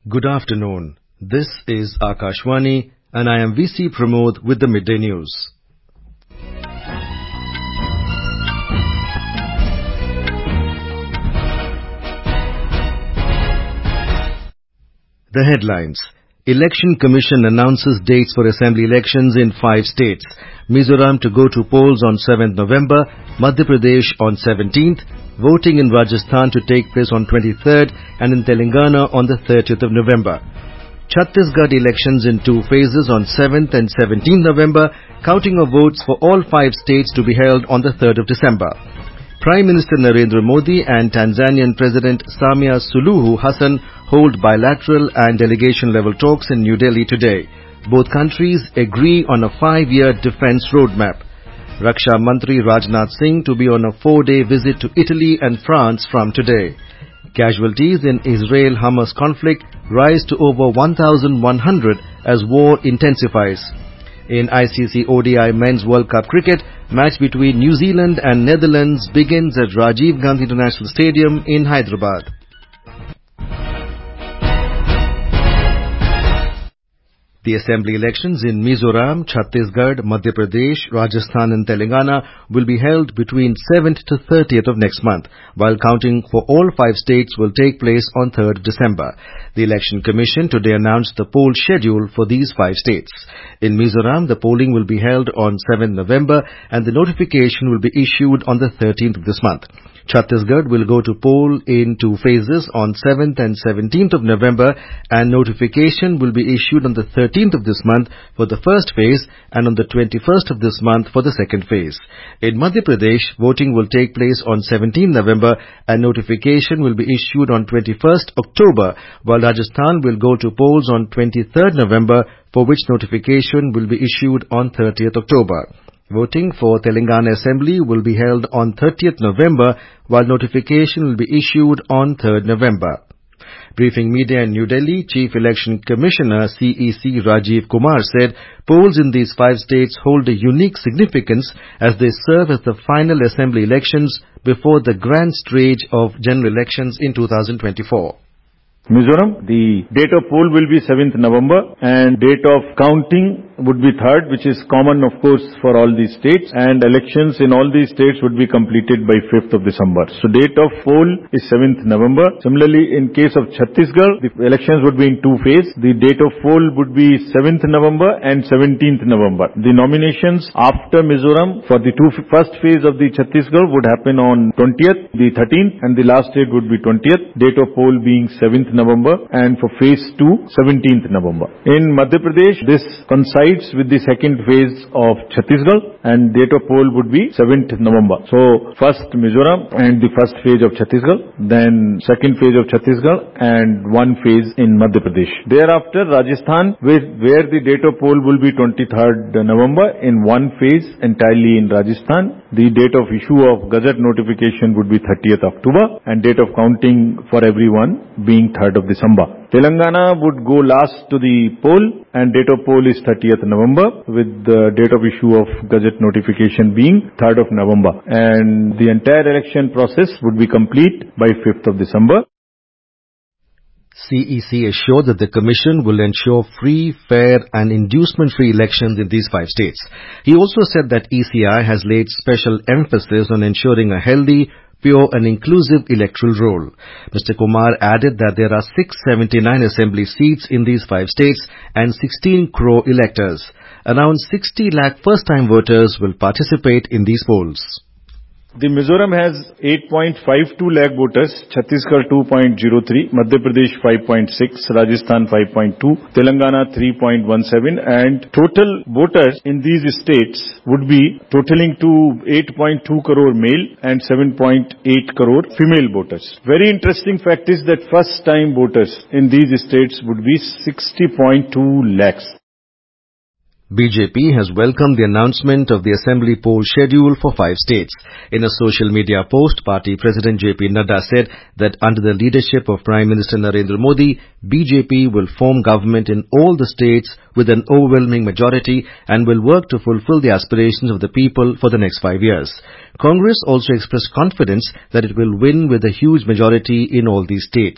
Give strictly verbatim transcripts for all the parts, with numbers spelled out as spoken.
Good afternoon. This is Akashvani and I am V C Pramod with the Midday News. The headlines. Election Commission announces dates for assembly elections in five states. Mizoram to go to polls on seventh November, Madhya Pradesh on seventeenth, voting in Rajasthan to take place on twenty-third and in Telangana on the thirtieth of November. Chhattisgarh elections in two phases on seventh and seventeenth November, counting of votes for all five states to be held on the third of December. Prime Minister Narendra Modi and Tanzanian President Samia Suluhu Hassan hold bilateral and delegation-level talks in New Delhi today. Both countries agree on a five-year defence roadmap. Raksha Mantri Rajnath Singh to be on a four-day visit to Italy and France from today. Casualties in Israel-Hamas conflict rise to over one thousand one hundred as war intensifies. In I C C O D I Men's World Cup Cricket, match between New Zealand and Netherlands begins at Rajiv Gandhi International Stadium in Hyderabad. The assembly elections in Mizoram, Chhattisgarh, Madhya Pradesh, Rajasthan and Telangana will be held between seventh to thirtieth of next month, while counting for all five states will take place on third of December. The Election Commission today announced the poll schedule for these five states. In Mizoram, the polling will be held on seventh November and the notification will be issued on the thirteenth of this month. Chhattisgarh will go to poll in two phases on seventh and seventeenth of November and notification will be issued on the thirteenth of this month for the first phase and on the twenty-first of this month for the second phase. In Madhya Pradesh, voting will take place on seventeenth November and notification will be issued on twenty-first October, while Rajasthan will go to polls on twenty-third November, for which notification will be issued on thirtieth October. Voting for Telangana Assembly will be held on thirtieth November, while notification will be issued on third November. Briefing media in New Delhi, Chief Election Commissioner C E C Rajiv Kumar said polls in these five states hold a unique significance as they serve as the final assembly elections before the grand stage of general elections in two thousand twenty-four. Mizoram, the date of poll will be seventh November and date of counting would be third, which is common of course for all these states, and elections in all these states would be completed by fifth of December. So date of poll is seventh November. Similarly, in case of Chhattisgarh, the elections would be in two phases. The date of poll would be seventh November and seventeenth November. The nominations after Mizoram for the two first phase of the Chhattisgarh would happen on twentieth, the thirteenth, and the last date would be twentieth. Date of poll being seventh November, and for phase two, seventeenth November. In Madhya Pradesh, this coincides with the second phase of Chhattisgarh, and date of poll would be seventh November. So, first Mizoram and the first phase of Chhattisgarh, then second phase of Chhattisgarh, and one phase in Madhya Pradesh. Thereafter, Rajasthan, where the date of poll will be twenty-third November, in one phase entirely in Rajasthan. The date of issue of Gazette notification would be thirtieth October, and date of counting for everyone being third of December. Telangana would go last to the poll, and date of poll is thirtieth November, with the date of issue of Gazette notification being third of November. And the entire election process would be complete by fifth of December. C E C assured that the Commission will ensure free, fair and inducement-free elections in these five states. He also said that E C I has laid special emphasis on ensuring a healthy, pure and inclusive electoral roll. Mister Kumar added that there are six hundred seventy-nine assembly seats in these five states and sixteen crore electors. Around sixty lakh first-time voters will participate in these polls. The Mizoram has eight point five two lakh voters, Chhattisgarh two point zero three, Madhya Pradesh five point six, Rajasthan five point two, Telangana three point one seven, and total voters in these states would be totaling to eight point two crore male and seven point eight crore female voters. Very interesting fact is that first time voters in these states would be sixty point two lakhs. B J P has welcomed the announcement of the assembly poll schedule for five states. In a social media post, party president J P Nadda said that under the leadership of Prime Minister Narendra Modi, B J P will form government in all the states with an overwhelming majority and will work to fulfill the aspirations of the people for the next five years. Congress also expressed confidence that it will win with a huge majority in all these states.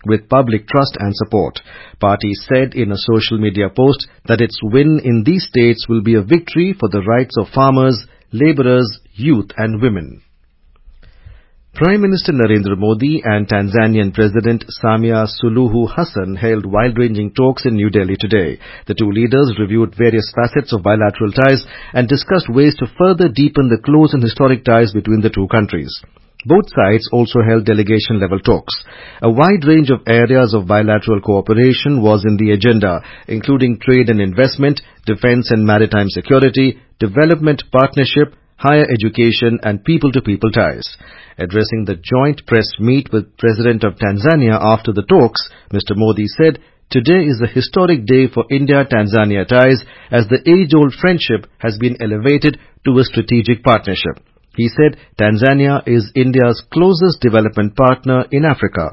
with public trust and support. Party said in a social media post that its win in these states will be a victory for the rights of farmers, labourers, youth and women. Prime Minister Narendra Modi and Tanzanian President Samia Suluhu Hassan held wide-ranging talks in New Delhi today. The two leaders reviewed various facets of bilateral ties and discussed ways to further deepen the close and historic ties between the two countries. Both sides also held delegation-level talks. A wide range of areas of bilateral cooperation was in the agenda, including trade and investment, defence and maritime security, development partnership, higher education and people-to-people ties. Addressing the joint press meet with President of Tanzania after the talks, Mister Modi said, "Today is a historic day for India-Tanzania ties as the age-old friendship has been elevated to a strategic partnership." He said Tanzania is India's closest development partner in Africa.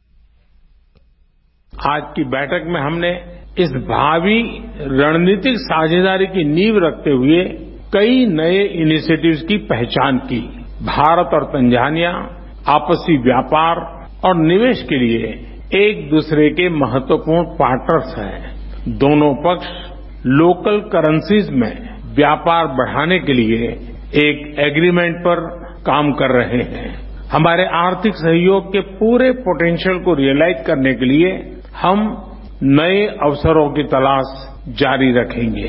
आज की बैठक में हमने इस भावी रणनीतिक साझेदारी की नींव रखते हुए कई नए इनिशिएटिव्स की पहचान की। भारत और तंजानिया आपसी व्यापार और निवेश के लिए एक दूसरे के महत्वपूर्ण पार्टनर्स हैं। दोनों पक्ष लोकल करेंसीज में व्यापार बढ़ाने के लिए एक एग्रीमेंट पर काम कर रहे हैं। हमारे आर्थिक सहयोग के पूरे पोटेंशियल को रियलाइज करने के लिए हम नए अवसरों की तलाश जारी रखेंगे।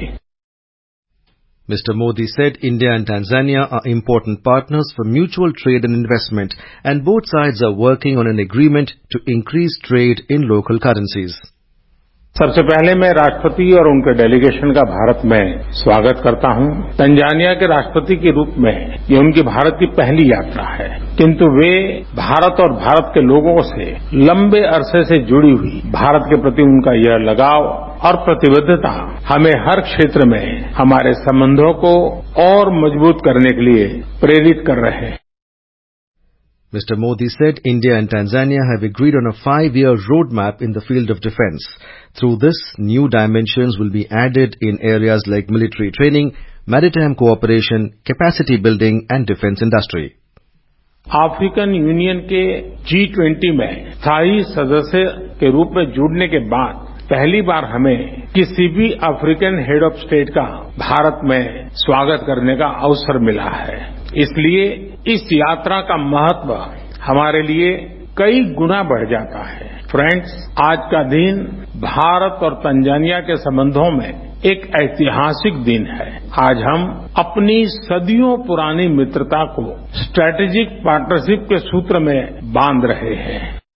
Mister Modi said India and Tanzania are important partners for mutual trade and investment, and both sides are working on an agreement to increase trade in local currencies. सबसे पहले मैं राष्ट्रपति और उनके डेलीगेशन का भारत में स्वागत करता हूं। तंजानिया के राष्ट्रपति के रूप में ये उनकी भारत की पहली यात्रा है, किंतु वे भारत और भारत के लोगों से लंबे अरसे से जुड़ी हुई भारत के प्रति उनका यह लगाव और प्रतिबद्धता हमें हर क्षेत्र में हमारे संबंधों को और मजबूत करने के लिए प्रेरित कर रहे हैं। Mister Modi said India and Tanzania have agreed on a five-year roadmap in the field of defence. Through this, new dimensions will be added in areas like military training, maritime cooperation, capacity building and defence industry. African union के G twenty में स्थायी सदस्य के रूप में जुड़ने के बाद पहली बार हमें किसी भी अफ्रीकन हेड ऑफ स्टेट का भारत में स्वागत करने का अवसर मिला है। इसलिए इस यात्रा का महत्व हमारे लिए कई गुना बढ़ जाता है। फ्रेंड्स, आज का दिन भारत और तंजानिया के संबंधों में एक ऐतिहासिक दिन है। आज हम अपनी सदियों पुरानी मित्रता को स्ट्रेटेजिक पार्टनरशिप के सूत्र में बांध रहे हैं।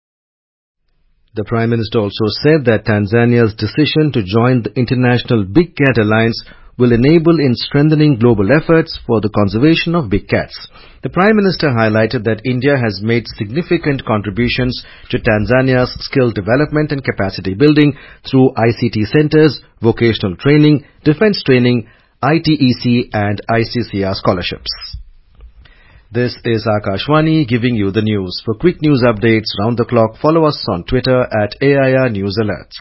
The Prime Minister also said that Tanzania's decision to join the international Big Cat Alliance will enable in strengthening global efforts for the conservation of big cats. The Prime Minister highlighted that India has made significant contributions to Tanzania's skill development and capacity building through I C T centers, vocational training, defence training, I T E C and I C C R scholarships. This is Akashvani giving you the news. For quick news updates round the clock, follow us on Twitter at A I R News Alerts.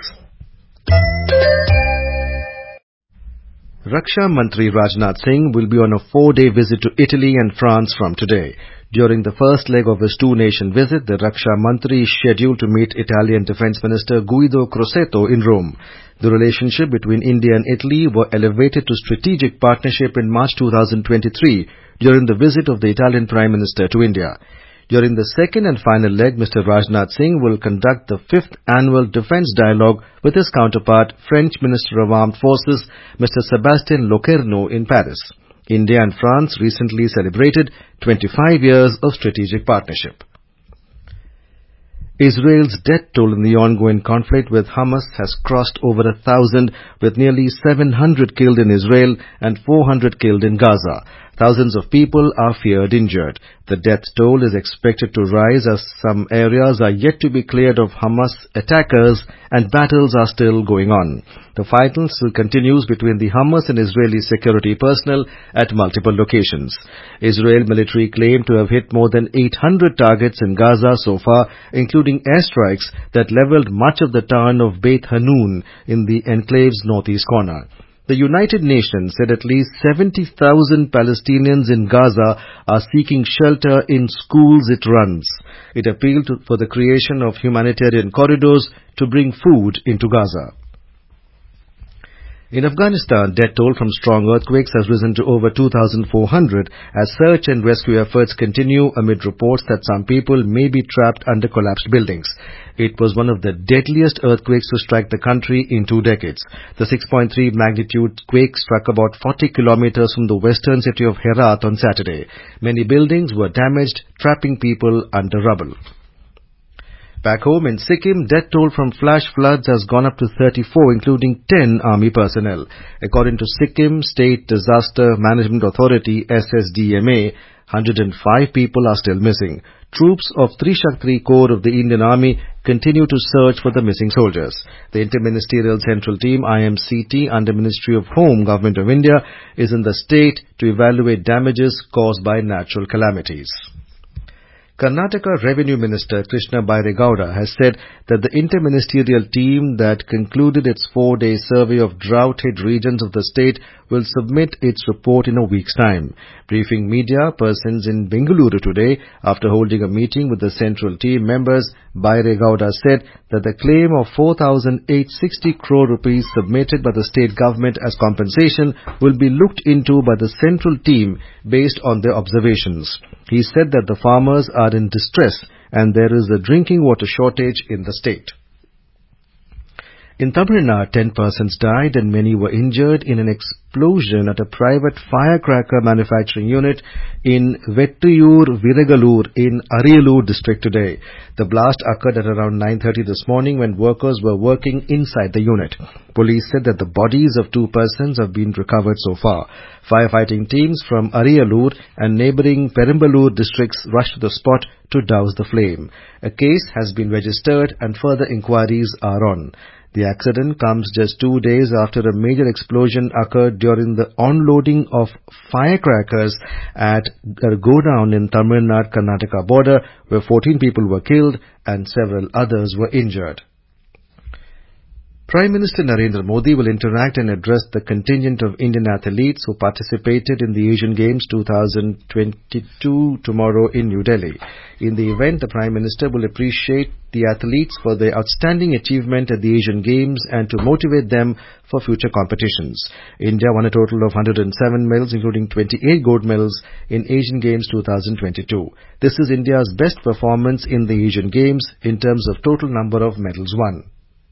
Raksha Mantri Rajnath Singh will be on a four-day visit to Italy and France from today. During the first leg of his two-nation visit, the Raksha Mantri is scheduled to meet Italian Defence Minister Guido Crosetto in Rome. The relationship between India and Italy were elevated to strategic partnership in March two thousand twenty-three during the visit of the Italian Prime Minister to India. During the second and final leg, Mister Rajnath Singh will conduct the fifth annual Defence Dialogue with his counterpart, French Minister of Armed Forces, Mister Sébastien Locarno in Paris. India and France recently celebrated twenty-five years of strategic partnership. Israel's death toll in the ongoing conflict with Hamas has crossed over a thousand, with nearly seven hundred killed in Israel and four hundred killed in Gaza. Thousands of people are feared injured. The death toll is expected to rise as some areas are yet to be cleared of Hamas attackers and battles are still going on. The fighting still continues between the Hamas and Israeli security personnel at multiple locations. Israel military claimed to have hit more than eight hundred targets in Gaza so far, including airstrikes that leveled much of the town of Beit Hanun in the enclave's northeast corner. The United Nations said at least seventy thousand Palestinians in Gaza are seeking shelter in schools it runs. It appealed to, for the creation of humanitarian corridors to bring food into Gaza. In Afghanistan, death toll from strong earthquakes has risen to over two thousand four hundred as search and rescue efforts continue amid reports that some people may be trapped under collapsed buildings. It was one of the deadliest earthquakes to strike the country in two decades. The six point three magnitude quake struck about forty kilometers from the western city of Herat on Saturday. Many buildings were damaged, trapping people under rubble. Back home in Sikkim, death toll from flash floods has gone up to thirty-four, including ten army personnel. According to Sikkim State Disaster Management Authority, S S D M A, one hundred five people are still missing. Troops of Trishakti Corps of the Indian Army continue to search for the missing soldiers. The Interministerial Central Team, I M C T, under Ministry of Home, Government of India, is in the state to evaluate damages caused by natural calamities. Karnataka Revenue Minister Krishna Bairegowda has said that the interministerial team that concluded its four-day survey of drought-hit regions of the state will submit its report in a week's time. Briefing media persons in Bengaluru today, after holding a meeting with the central team members, Bairegowda said that the claim of four thousand eight hundred sixty crore rupees submitted by the state government as compensation will be looked into by the central team based on their observations. He said that the farmers are in distress and there is a drinking water shortage in the state. In Tamil Nadu, ten persons died and many were injured in an explosion at a private firecracker manufacturing unit in Vettiyur Viragalur in Ariyalur district today. The blast occurred at around nine thirty this morning when workers were working inside the unit. Police said that the bodies of two persons have been recovered so far. Firefighting teams from Ariyalur and neighbouring Perambalur districts rushed to the spot to douse the flame. A case has been registered and further inquiries are on. The accident comes just two days after a major explosion occurred during the onloading of firecrackers at a godown in Tamil Nadu-Karnataka border, where fourteen people were killed and several others were injured. Prime Minister Narendra Modi will interact and address the contingent of Indian athletes who participated in the Asian Games twenty twenty-two tomorrow in New Delhi. In the event, the Prime Minister will appreciate the athletes for their outstanding achievement at the Asian Games and to motivate them for future competitions. India won a total of one hundred seven medals, including twenty-eight gold medals in Asian Games twenty twenty-two. This is India's best performance in the Asian Games in terms of total number of medals won.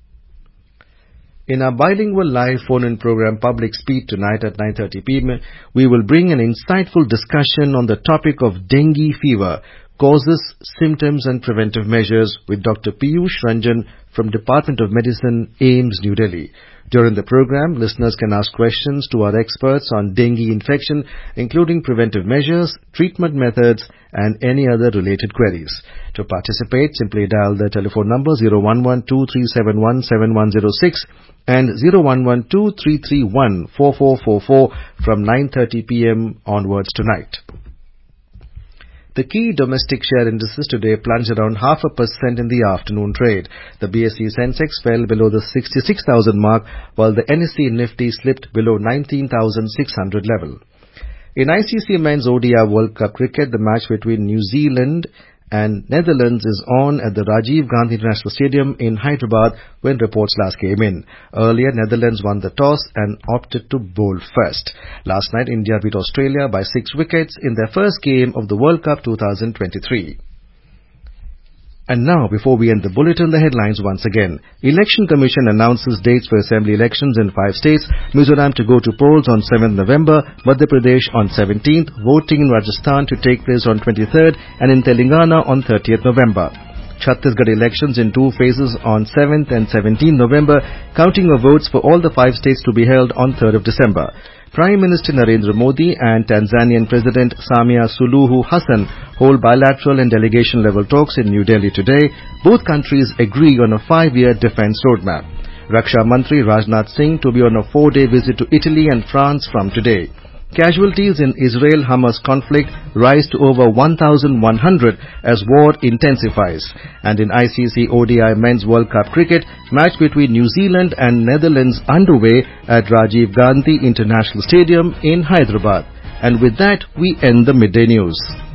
In our bilingual live phone-in program Public Speed tonight at nine thirty p m, we will bring an insightful discussion on the topic of dengue fever, causes, symptoms and preventive measures with Doctor Piyush Ranjan from Department of Medicine, AIIMS, New Delhi. During the program, listeners can ask questions to our experts on dengue infection, including preventive measures, treatment methods and any other related queries. To participate, simply dial the telephone number zero one one two three seven one seven one zero six and zero one one two three three one four four four four from nine thirty p m onwards tonight. The key domestic share indices today plunged around half a percent in the afternoon trade. The B S E Sensex fell below the sixty-six thousand mark, while the N S E Nifty slipped below nineteen thousand six hundred level. In I C C Men's O D I World Cup cricket, the match between New Zealand and Netherlands is on at the Rajiv Gandhi International Stadium in Hyderabad when reports last came in. Earlier, Netherlands won the toss and opted to bowl first. Last night, India beat Australia by six wickets in their first game of the World Cup twenty twenty-three. And now, before we end the bulletin, the headlines once again. Election Commission announces dates for assembly elections in five states. Mizoram to go to polls on seventh November, Madhya Pradesh on seventeenth, voting in Rajasthan to take place on twenty-third and in Telangana on thirtieth November. Chhattisgarh elections in two phases on seventh and seventeenth November, counting of votes for all the five states to be held on third of December. Prime Minister Narendra Modi and Tanzanian President Samia Suluhu Hassan hold bilateral and delegation-level talks in New Delhi today. Both countries agree on a five-year defence roadmap. Raksha Mantri Rajnath Singh to be on a four-day visit to Italy and France from today. Casualties in Israel-Hamas conflict rise to over one thousand one hundred as war intensifies. And in I C C O D I Men's World Cup Cricket, match between New Zealand and Netherlands underway at Rajiv Gandhi International Stadium in Hyderabad. And with that, we end the midday news.